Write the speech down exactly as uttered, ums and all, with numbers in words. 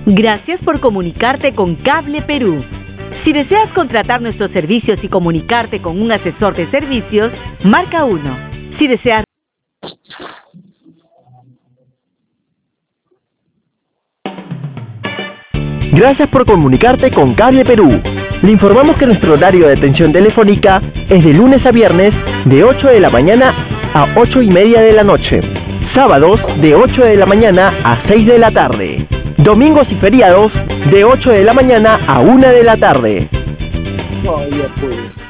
Gracias por comunicarte con Cable Perú. Si deseas contratar nuestros servicios y comunicarte con un asesor de servicios, marca uno. Si deseas... Gracias por comunicarte con Cable Perú. Le informamos que nuestro horario de atención telefónica es de lunes a viernes de ocho de la mañana a ocho y media de la noche. Sábados de ocho de la mañana a seis de la tarde. Domingos y feriados de ocho de la mañana a una de la tarde. No, ya pues.